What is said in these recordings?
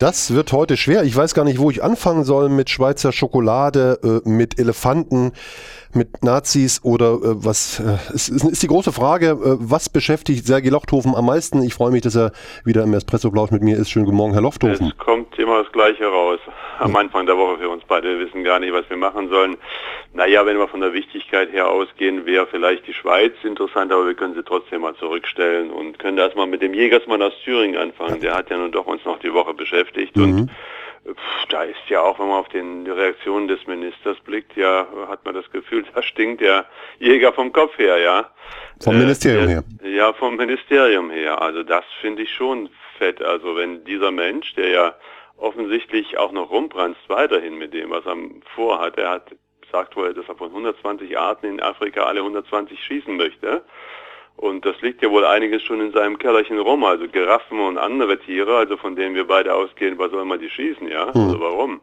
Das wird heute schwer. Ich weiß gar nicht, wo ich anfangen soll mit Schweizer Schokolade, mit Elefanten, mit Nazis oder was. Es ist die große Frage, was beschäftigt Sergei Lochthofen am meisten? Ich freue mich, dass er wieder im Espresso-Plausch mit mir ist. Schönen guten Morgen, Herr Lochthofen. Es kommt immer das Gleiche raus. Am Anfang der Woche für uns beide. Wir wissen gar nicht, was wir machen sollen. Naja, wenn wir von der Wichtigkeit her ausgehen, wäre vielleicht die Schweiz interessant, aber wir können sie trotzdem mal zurückstellen und können erstmal mit dem Jägersmann aus Thüringen anfangen. Der hat ja nun doch uns noch die Woche beschäftigt und da ist ja auch, wenn man auf die Reaktion des Ministers blickt, ja, hat man das Gefühl, da stinkt der Jäger vom Kopf her, ja. Vom Ministerium her. Ja, vom Ministerium her. Also das finde ich schon fett. Also wenn dieser Mensch, der ja offensichtlich auch noch rumbranzt weiterhin mit dem, was er vorhat, er hat sagt wohl, dass er von 120 Arten in Afrika alle 120 schießen möchte. Und das liegt ja wohl einiges schon in seinem Kellerchen rum, also Giraffen und andere Tiere, also von denen wir beide ausgehen, was soll man die schießen, ja? Also warum?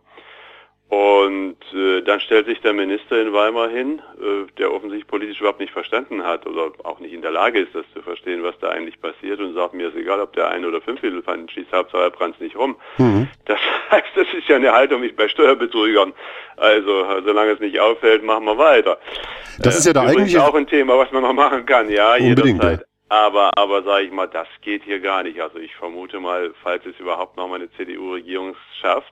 Und dann stellt sich der Minister in Weimar hin, der offensichtlich politisch überhaupt nicht verstanden hat oder auch nicht in der Lage ist, das zu verstehen, was da eigentlich passiert und sagt, mir ist egal, ob der 1 oder 5 Elefanten schießt, Hauptsache er brannt nicht rum. Das heißt, das ist ja eine Haltung wie bei Steuerbetrügern. Also, solange es nicht auffällt, machen wir weiter. Das ist ja da eigentlich auch ein Thema, was man noch machen kann, ja, unbedingt, jederzeit. Aber sage ich mal, das geht hier gar nicht. Also ich vermute mal, falls es überhaupt noch mal eine CDU-Regierung schafft,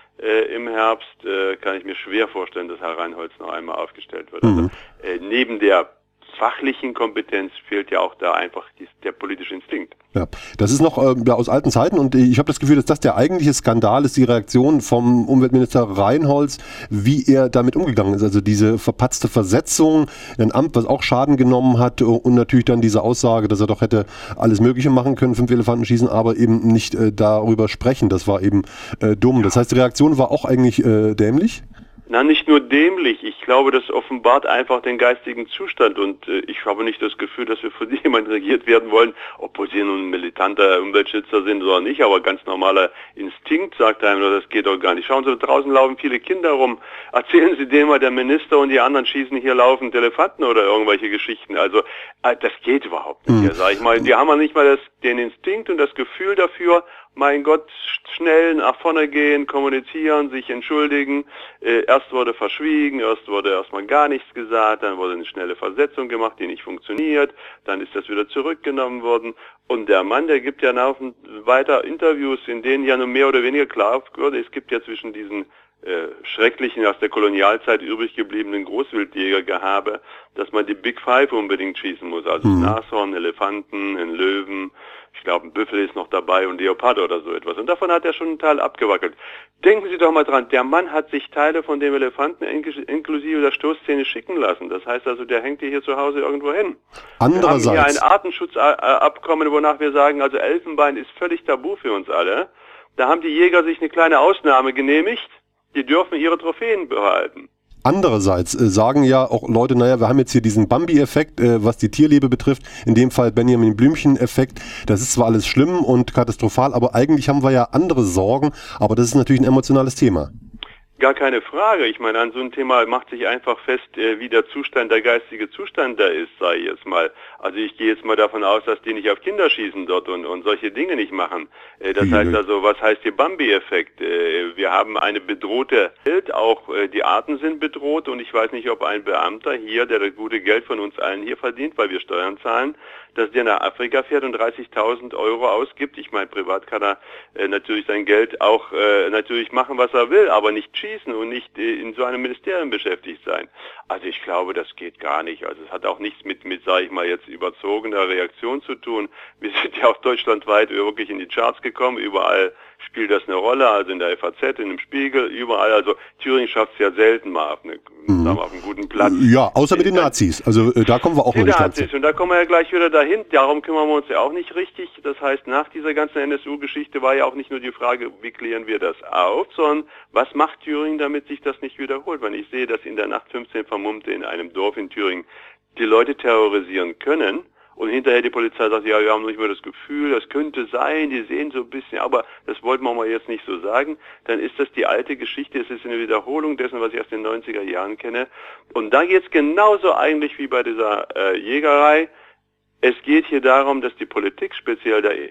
im Herbst kann ich mir schwer vorstellen, dass Herr Reinholz noch einmal aufgestellt wird. Also, neben der fachlichen Kompetenz fehlt ja auch da einfach der politische Instinkt. Ja, das ist noch aus alten Zeiten und ich habe das Gefühl, dass das der eigentliche Skandal ist, die Reaktion vom Umweltminister Reinholz, wie er damit umgegangen ist. Also diese verpatzte Versetzung in ein Amt, was auch Schaden genommen hat und natürlich dann diese Aussage, dass er doch hätte alles Mögliche machen können, 5 Elefanten schießen, aber eben nicht darüber sprechen. Das war eben dumm. Das heißt, die Reaktion war auch eigentlich dämlich? Na, nicht nur dämlich. Ich glaube, das offenbart einfach den geistigen Zustand und ich habe nicht das Gefühl, dass wir von jemandem regiert werden wollen, obwohl sie nun militanter Umweltschützer sind oder nicht, aber ganz normaler Instinkt sagt einem, das geht doch gar nicht. Schauen Sie, draußen laufen viele Kinder rum. Erzählen Sie denen mal, der Minister und die anderen schießen hier laufend Elefanten oder irgendwelche Geschichten. Also, das geht überhaupt nicht. Ja, sag ich mal, die haben ja nicht mal den Instinkt und das Gefühl dafür, mein Gott, schnell nach vorne gehen, kommunizieren, sich entschuldigen. Erst wurde verschwiegen, erst wurde erstmal gar nichts gesagt, dann wurde eine schnelle Versetzung gemacht, die nicht funktioniert, dann ist das wieder zurückgenommen worden. Und der Mann, der gibt ja laufend weiter Interviews, in denen ja nur mehr oder weniger klar wird, es gibt ja zwischen diesen schrecklichen, aus der Kolonialzeit übrig gebliebenen Großwildjägergehabe, dass man die Big Five unbedingt schießen muss. Also Nashorn, Elefanten, einen Löwen, ich glaube ein Büffel ist noch dabei und Leopard oder so etwas. Und davon hat er schon einen Teil abgewackelt. Denken Sie doch mal dran, der Mann hat sich Teile von dem Elefanten inklusive der Stoßzähne schicken lassen. Das heißt also, der hängt hier zu Hause irgendwo hin. Andererseits. Wir haben hier ein Artenschutzabkommen, wonach wir sagen, also Elfenbein ist völlig tabu für uns alle. Da haben die Jäger sich eine kleine Ausnahme genehmigt. Die dürfen ihre Trophäen behalten. Andererseits sagen ja auch Leute, naja, wir haben jetzt hier diesen Bambi-Effekt, was die Tierliebe betrifft, in dem Fall Benjamin Blümchen-Effekt. Das ist zwar alles schlimm und katastrophal, aber eigentlich haben wir ja andere Sorgen, aber das ist natürlich ein emotionales Thema. Gar keine Frage. Ich meine, an so einem Thema macht sich einfach fest, wie der Zustand, der geistige Zustand da ist, sage ich jetzt mal. Also ich gehe jetzt mal davon aus, dass die nicht auf Kinder schießen dort und solche Dinge nicht machen. Das heißt also, was heißt hier Bambi-Effekt? Wir haben eine bedrohte Welt, auch die Arten sind bedroht und ich weiß nicht, ob ein Beamter hier, der das gute Geld von uns allen hier verdient, weil wir Steuern zahlen, dass der nach Afrika fährt und 30.000 Euro ausgibt. Ich meine, privat kann er natürlich sein Geld auch natürlich machen, was er will, aber nicht schießen und nicht in so einem Ministerium beschäftigt sein. Also ich glaube, das geht gar nicht. Also es hat auch nichts mit sage ich mal, jetzt überzogener Reaktion zu tun. Wir sind ja auch deutschlandweit wirklich in die Charts gekommen, überall spielt das eine Rolle, also in der FAZ, in dem Spiegel, überall. Also Thüringen schafft es ja selten mal auf einen guten Platz. Ja, außer mit den Nazis. Also da kommen wir auch noch nicht Nazis. Und da kommen wir ja gleich wieder dahin. Darum kümmern wir uns ja auch nicht richtig. Das heißt, nach dieser ganzen NSU-Geschichte war ja auch nicht nur die Frage, wie klären wir das auf, sondern was macht Thüringen, damit sich das nicht wiederholt? Wenn ich sehe, dass in der Nacht 15 Vermummte in einem Dorf in Thüringen die Leute terrorisieren können, und hinterher die Polizei sagt, ja, wir haben nicht mehr das Gefühl, das könnte sein, die sehen so ein bisschen, aber das wollten wir mal jetzt nicht so sagen, dann ist das die alte Geschichte, es ist eine Wiederholung dessen, was ich aus den 90er Jahren kenne. Und da geht es genauso eigentlich wie bei dieser Jägerei. Es geht hier darum, dass die Politik, speziell der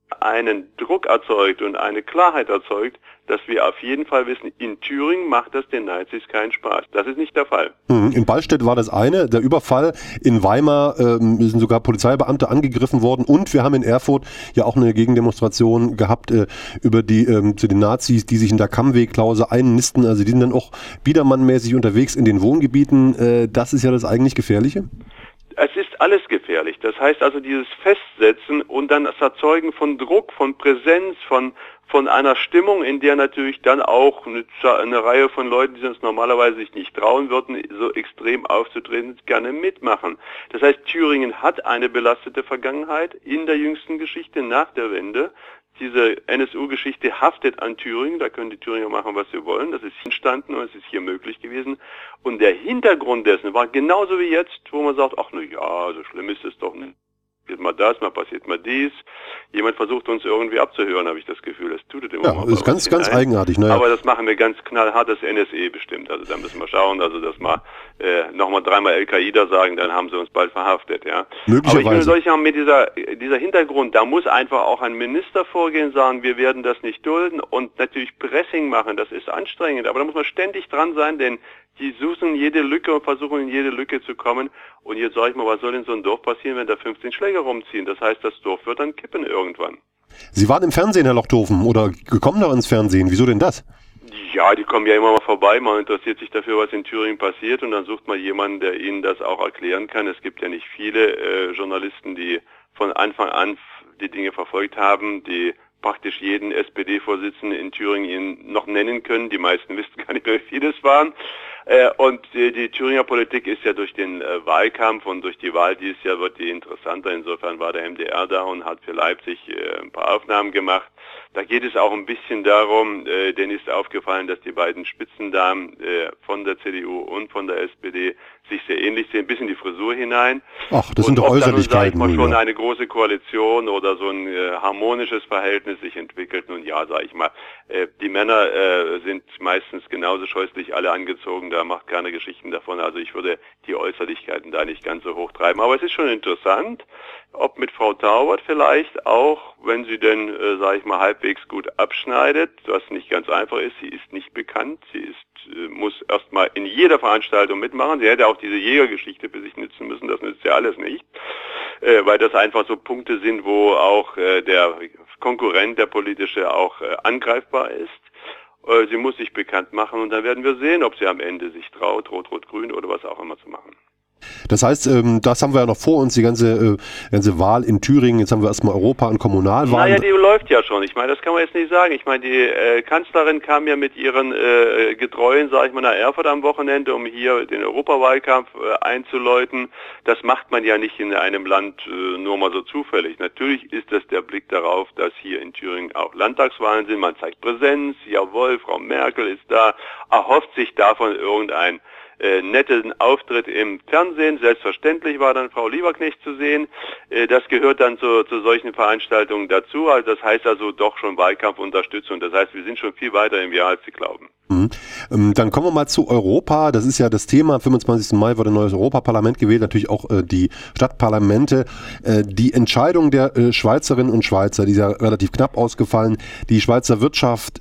einen Druck erzeugt und eine Klarheit erzeugt, dass wir auf jeden Fall wissen, in Thüringen macht das den Nazis keinen Spaß. Das ist nicht der Fall. In Ballstedt war das eine, der Überfall. In Weimar sind sogar Polizeibeamte angegriffen worden und wir haben in Erfurt ja auch eine Gegendemonstration gehabt über die zu den Nazis, die sich in der Kammwegklause einnisten. Also die sind dann auch biedermannmäßig unterwegs in den Wohngebieten. Das ist ja das eigentlich Gefährliche. Es ist alles gefährlich. Das heißt also dieses Festsetzen und dann das Erzeugen von Druck, von Präsenz, von einer Stimmung, in der natürlich dann auch eine Reihe von Leuten, die uns normalerweise sich nicht trauen würden, so extrem aufzutreten, gerne mitmachen. Das heißt, Thüringen hat eine belastete Vergangenheit in der jüngsten Geschichte nach der Wende. Diese NSU-Geschichte haftet an Thüringen, da können die Thüringer machen, was sie wollen. Das ist entstanden und es ist hier möglich gewesen. Und der Hintergrund dessen war genauso wie jetzt, wo man sagt, ach na ja, so schlimm ist es doch nicht. Passiert mal das, mal passiert mal dies. Jemand versucht uns irgendwie abzuhören, habe ich das Gefühl. Das tut es immer mal. Ja, das ist ganz eigenartig. Naja. Aber das machen wir ganz knallhart, das NSE bestimmt. Also da müssen wir schauen, also dass wir nochmal dreimal Al-Qaida sagen, dann haben sie uns bald verhaftet. Ja. Aber ich will solche haben mit dieser Hintergrund, da muss einfach auch ein Minister vorgehen, sagen, wir werden das nicht dulden und natürlich Pressing machen, das ist anstrengend. Aber da muss man ständig dran sein, denn die suchen jede Lücke und versuchen in jede Lücke zu kommen. Und jetzt sage ich mal, was soll in so einem Dorf passieren, wenn da 15 Schläger rumziehen? Das heißt, das Dorf wird dann kippen irgendwann. Sie waren im Fernsehen, Herr Lochthofen, oder gekommen da ins Fernsehen. Wieso denn das? Ja, die kommen ja immer mal vorbei. Man interessiert sich dafür, was in Thüringen passiert. Und dann sucht man jemanden, der Ihnen das auch erklären kann. Es gibt ja nicht viele Journalisten, die von Anfang an die Dinge verfolgt haben, die praktisch jeden SPD-Vorsitzenden in Thüringen Ihnen noch nennen können. Die meisten wissen gar nicht mehr, wie viele es waren. Und die Thüringer Politik ist ja durch den Wahlkampf und durch die Wahl dieses Jahr wird die interessanter. Insofern war der MDR da und hat für Leipzig ein paar Aufnahmen gemacht. Da geht es auch ein bisschen darum, denen ist aufgefallen, dass die beiden Spitzendamen von der CDU und von der SPD sich sehr ähnlich sehen, bis in die Frisur hinein. Ach, das sind doch Äußerlichkeiten. Und schon eine große Koalition oder so ein harmonisches Verhältnis sich entwickelt. Nun ja, sage ich mal, die Männer sind meistens genauso scheußlich alle angezogen, da macht keine Geschichten davon. Also ich würde die Äußerlichkeiten da nicht ganz so hoch treiben. Aber es ist schon interessant, ob mit Frau Taubert vielleicht auch, wenn sie denn, sage ich mal, halbwegs gut abschneidet, was nicht ganz einfach ist, sie ist nicht bekannt, muss erstmal in jeder Veranstaltung mitmachen. Sie hätte auch diese Jägergeschichte für sich nützen müssen, das nützt ja alles nicht, weil das einfach so Punkte sind, wo auch der Konkurrent, der politische, auch angreifbar ist. Sie muss sich bekannt machen und dann werden wir sehen, ob sie am Ende sich traut, Rot-Rot-Grün oder was auch immer zu machen. Das heißt, das haben wir ja noch vor uns, die ganze Wahl in Thüringen. Jetzt haben wir erstmal Europa- und Kommunalwahlen. Naja, die läuft ja schon. Ich meine, das kann man jetzt nicht sagen. Ich meine, die Kanzlerin kam ja mit ihren Getreuen, sage ich mal, nach Erfurt am Wochenende, um hier den Europawahlkampf einzuläuten. Das macht man ja nicht in einem Land nur mal so zufällig. Natürlich ist das der Blick darauf, dass hier in Thüringen auch Landtagswahlen sind. Man zeigt Präsenz. Jawohl, Frau Merkel ist da. Erhofft sich davon irgendein netten Auftritt im Fernsehen. Selbstverständlich war dann Frau Lieberknecht zu sehen. Das gehört dann zu solchen Veranstaltungen dazu. Also das heißt also doch schon Wahlkampfunterstützung. Das heißt, wir sind schon viel weiter im Jahr, als Sie glauben. Dann kommen wir mal zu Europa. Das ist ja das Thema. Am 25. Mai wird ein neues Europaparlament gewählt, natürlich auch die Stadtparlamente. Die Entscheidung der Schweizerinnen und Schweizer, die ist ja relativ knapp ausgefallen. Die Schweizer Wirtschaft,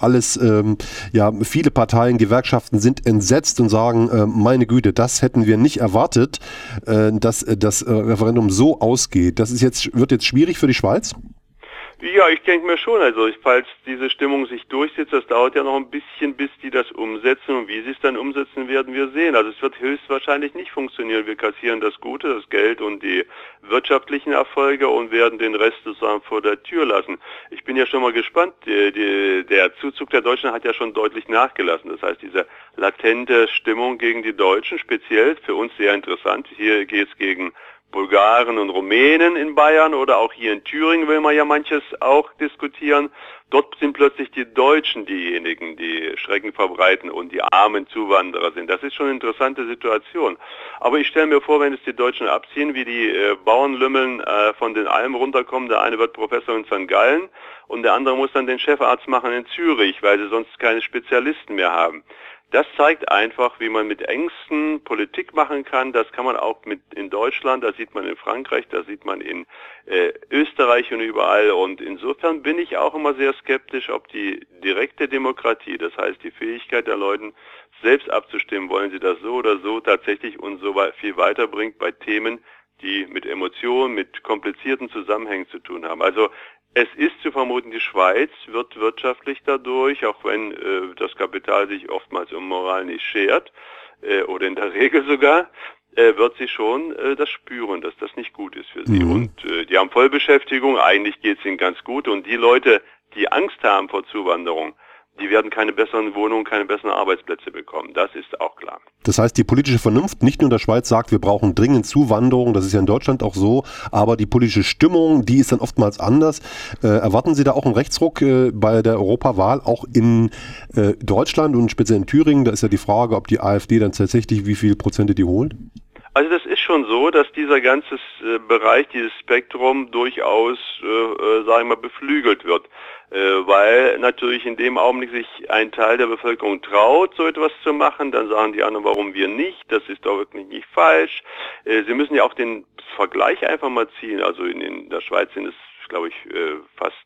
viele Parteien, Gewerkschaften sind entsetzt und sagen, meine Güte, das hätten wir nicht erwartet, dass das Referendum so ausgeht. Wird jetzt schwierig für die Schweiz? Ja, ich denke mir schon. Also falls diese Stimmung sich durchsetzt, das dauert ja noch ein bisschen, bis die das umsetzen. Und wie sie es dann umsetzen, werden wir sehen. Also es wird höchstwahrscheinlich nicht funktionieren. Wir kassieren das Gute, das Geld und die wirtschaftlichen Erfolge und werden den Rest sozusagen vor der Tür lassen. Ich bin ja schon mal gespannt. Der Zuzug der Deutschen hat ja schon deutlich nachgelassen. Das heißt, diese latente Stimmung gegen die Deutschen, speziell für uns sehr interessant. Hier geht es gegen Bulgaren und Rumänen in Bayern oder auch hier in Thüringen will man ja manches auch diskutieren. Dort sind plötzlich die Deutschen diejenigen, die Schrecken verbreiten und die armen Zuwanderer sind. Das ist schon eine interessante Situation. Aber ich stelle mir vor, wenn es die Deutschen abziehen, wie die Bauernlümmeln von den Almen runterkommen. Der eine wird Professor in St. Gallen und der andere muss dann den Chefarzt machen in Zürich, weil sie sonst keine Spezialisten mehr haben. Das zeigt einfach, wie man mit Ängsten Politik machen kann. Das kann man auch in Deutschland, das sieht man in Frankreich, das sieht man in Österreich und überall. Und insofern bin ich auch immer sehr skeptisch, ob die direkte Demokratie, das heißt die Fähigkeit der Leute, selbst abzustimmen, wollen sie das so oder so, tatsächlich uns so viel weiterbringt bei Themen, die mit Emotionen, mit komplizierten Zusammenhängen zu tun haben. Also es ist zu vermuten, die Schweiz wird wirtschaftlich dadurch, auch wenn das Kapital sich oftmals um Moral nicht schert, oder in der Regel sogar, wird sie schon das spüren, dass das nicht gut ist für sie. Und die haben Vollbeschäftigung, eigentlich geht es ihnen ganz gut. Und die Leute, die Angst haben vor Zuwanderung, die werden keine besseren Wohnungen, keine besseren Arbeitsplätze bekommen. Das ist auch klar. Das heißt, die politische Vernunft, nicht nur in der Schweiz, sagt, wir brauchen dringend Zuwanderung, das ist ja in Deutschland auch so, aber die politische Stimmung, die ist dann oftmals anders. Erwarten Sie da auch einen Rechtsruck bei der Europawahl, auch in Deutschland und speziell in Thüringen? Da ist ja die Frage, ob die AfD dann tatsächlich wie viel Prozente die holt? Also das ist schon so, dass dieser ganze Bereich, dieses Spektrum durchaus, sagen wir mal, beflügelt wird. Weil natürlich in dem Augenblick sich ein Teil der Bevölkerung traut, so etwas zu machen, dann sagen die anderen, warum wir nicht, das ist doch wirklich nicht falsch. Sie müssen ja auch den Vergleich einfach mal ziehen, also in der Schweiz sind es, glaube ich, fast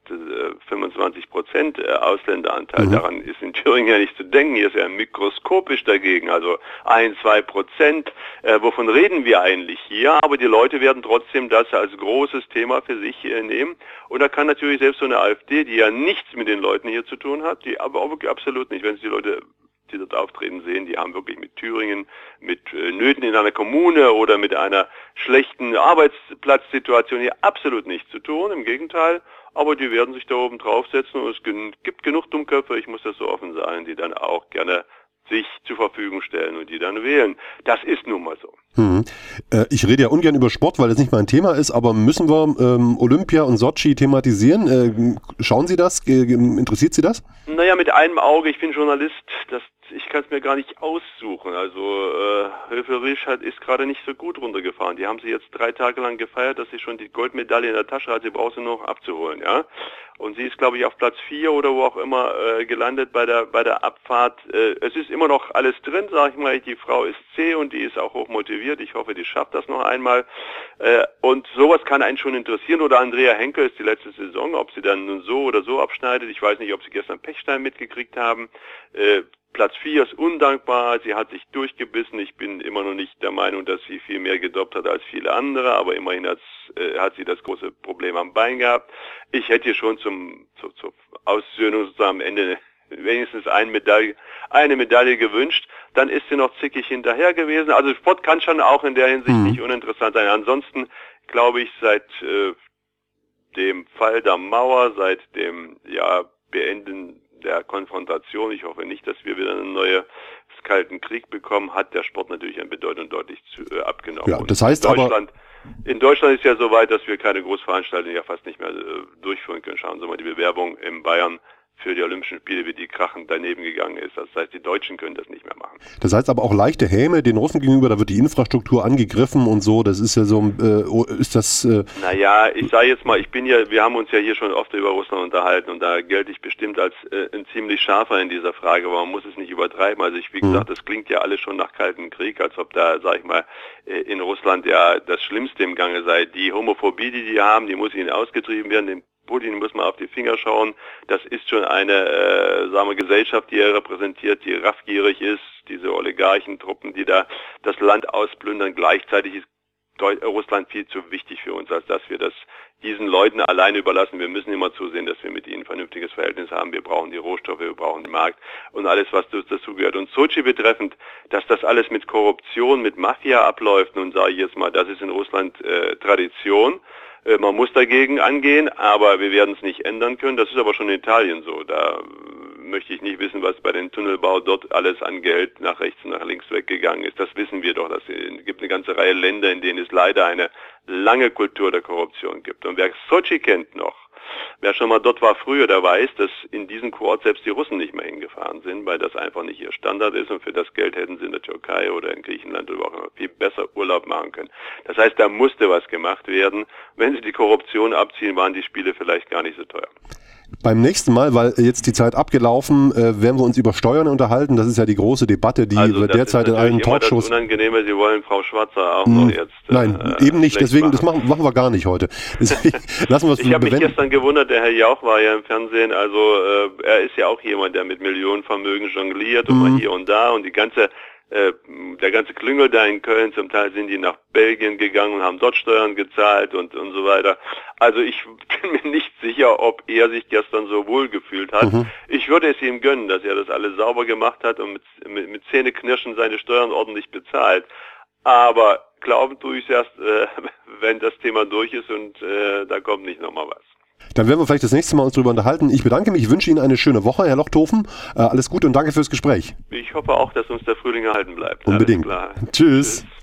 25% Ausländeranteil. Daran ist in Thüringen ja nicht zu denken. Hier ist ja mikroskopisch dagegen, also 1-2%. Wovon reden wir eigentlich hier? Aber die Leute werden trotzdem das als großes Thema für sich nehmen. Und da kann natürlich selbst so eine AfD, die ja nichts mit den Leuten hier zu tun hat, die aber auch wirklich absolut nicht, wenn sie die Leute, die dort auftreten, sehen, die haben wirklich mit Thüringen, mit Nöten in einer Kommune oder mit einer schlechten Arbeitsplatzsituation hier absolut nichts zu tun, im Gegenteil, aber die werden sich da oben draufsetzen und es gibt genug Dummköpfe, ich muss das so offen sagen, die dann auch gerne sich zur Verfügung stellen und die dann wählen. Das ist nun mal so. Ich rede ja ungern über Sport, weil das nicht mein Thema ist, aber müssen wir Olympia und Sochi thematisieren? Schauen Sie das? Interessiert Sie das? Naja, mit einem Auge, ich bin Journalist, ich kann es mir gar nicht aussuchen. Also Höfel-Riesch ist gerade nicht so gut runtergefahren. Die haben sie jetzt 3 Tage lang gefeiert, dass sie schon die Goldmedaille in der Tasche hat, sie braucht sie noch abzuholen, ja. Und sie ist, glaube ich, auf Platz 4 oder wo auch immer gelandet bei der Abfahrt. Es ist immer noch alles drin, sage ich mal. Die Frau ist zäh und die ist auch hoch motiviert. Ich hoffe, die schafft das noch einmal. Und sowas kann einen schon interessieren. Oder Andrea Henkel ist die letzte Saison, ob sie dann nun so oder so abschneidet. Ich weiß nicht, ob sie gestern Pechstein mitgekriegt haben. Platz 4 ist undankbar, sie hat sich durchgebissen. Ich bin immer noch nicht der Meinung, dass sie viel mehr gedoppt hat als viele andere, aber immerhin hat sie das große Problem am Bein gehabt. Ich hätte ihr schon zur Aussöhnung sozusagen am Ende wenigstens eine Medaille gewünscht. Dann ist sie noch zickig hinterher gewesen. Also Sport kann schon auch in der Hinsicht nicht uninteressant sein. Ansonsten glaube ich, seit dem Fall der Mauer, seit dem Beenden der Konfrontation, ich hoffe nicht, dass wir wieder einen neuen Kalten Krieg bekommen, hat der Sport natürlich an Bedeutung deutlich abgenommen. Ja, das heißt in Deutschland ist ja so weit, dass wir keine Großveranstaltungen ja fast nicht mehr durchführen können. Schauen Sie mal die Bewerbung in Bayern für die Olympischen Spiele, wie die krachend daneben gegangen ist. Das heißt, die Deutschen können das nicht mehr machen. Das heißt aber auch leichte Häme den Russen gegenüber, da wird die Infrastruktur angegriffen und so, das ist ja so, ist das... Naja, ich sage jetzt mal, wir haben uns ja hier schon oft über Russland unterhalten und da gelte ich bestimmt als ein ziemlich scharfer in dieser Frage, aber man muss es nicht übertreiben. Also wie gesagt, das klingt ja alles schon nach Kalten Krieg, als ob da, sag ich mal, in Russland ja das Schlimmste im Gange sei. Die Homophobie, die haben, die muss ihnen ausgetrieben werden, dem Putin muss man auf die Finger schauen. Das ist schon eine Gesellschaft, die er repräsentiert, die raffgierig ist. Diese Oligarchentruppen, die da das Land ausplündern. Gleichzeitig ist Russland viel zu wichtig für uns, als dass wir das diesen Leuten alleine überlassen. Wir müssen immer zusehen, dass wir mit ihnen ein vernünftiges Verhältnis haben. Wir brauchen die Rohstoffe, wir brauchen den Markt und alles, was dazu gehört. Und Sochi betreffend, dass das alles mit Korruption, mit Mafia abläuft, nun sage ich jetzt mal, das ist in Russland Tradition. Man muss dagegen angehen, aber wir werden es nicht ändern können. Das ist aber schon in Italien so. Da möchte ich nicht wissen, was bei den Tunnelbau dort alles an Geld nach rechts und nach links weggegangen ist. Das wissen wir doch. Es gibt eine ganze Reihe Länder, in denen es leider eine lange Kultur der Korruption gibt. Und wer Sochi kennt noch, wer schon mal dort war früher, der weiß, dass in diesen Kurort selbst die Russen nicht mehr hingefahren sind, weil das einfach nicht ihr Standard ist und für das Geld hätten sie in der Türkei oder in Griechenland oder auch immer viel besser Urlaub machen können. Das heißt, da musste was gemacht werden. Wenn sie die Korruption abziehen, waren die Spiele vielleicht gar nicht so teuer. Beim nächsten Mal, weil jetzt die Zeit abgelaufen, werden wir uns über Steuern unterhalten. Das ist ja die große Debatte, die also derzeit in allen Talkshows... Das Unangenehme, Sie wollen Frau Schwarzer auch noch jetzt... Nein, eben nicht. Deswegen, das machen wir gar nicht heute. Deswegen, lassen wir es ich habe mich gestern gewundert, der Herr Jauch war ja im Fernsehen, also er ist ja auch jemand, der mit Millionenvermögen jongliert und mal hier und da und der ganze Klüngel da in Köln, zum Teil sind die nach Belgien gegangen und haben dort Steuern gezahlt und so weiter. Also ich bin mir nicht sicher, ob er sich gestern so wohl gefühlt hat. Ich würde es ihm gönnen, dass er das alles sauber gemacht hat und mit Zähneknirschen seine Steuern ordentlich bezahlt. Aber glauben tue ich es erst, wenn das Thema durch ist und da kommt nicht nochmal was. Dann werden wir vielleicht das nächste Mal uns darüber unterhalten. Ich bedanke mich, wünsche Ihnen eine schöne Woche, Herr Lochthofen. Alles Gute und danke fürs Gespräch. Ich hoffe auch, dass uns der Frühling erhalten bleibt. Unbedingt. Tschüss.